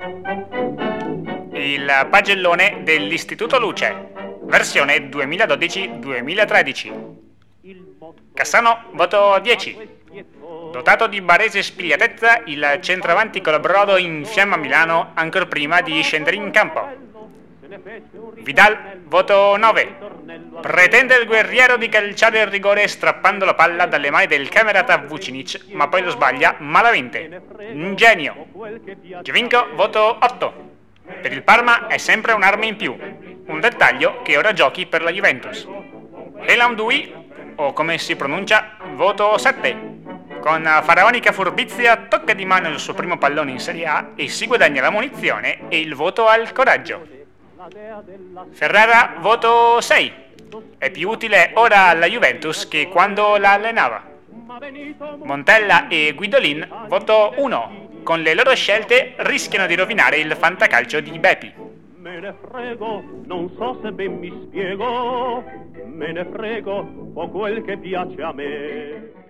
Il pagellone dell'Istituto Luce, versione 2012-2013. Cassano, voto 10. Dotato di barese e spigliatezza, il centravanti colabrodo infiamma Milano ancor prima di scendere in campo. Vidal, voto 9. Pretende il guerriero di calciare il rigore strappando la palla dalle mani del camerata Vucinic, ma poi lo sbaglia malamente. Un genio. Giovinco, voto 8. Per il Parma è sempre un'arma in più, un dettaglio che ora giochi per la Juventus. Elam Dui, o come si pronuncia, voto 7. Con faraonica furbizia tocca di mano il suo primo pallone in Serie A e si guadagna la munizione e il voto al coraggio. Ferrara, voto 6. È più utile ora alla Juventus che quando la allenava. Montella e Guidolin, voto 1. Con le loro scelte rischiano di rovinare il fantacalcio di Bepi. Me ne frego, non so se ben mi spiego, me ne frego, o quel che piace a me.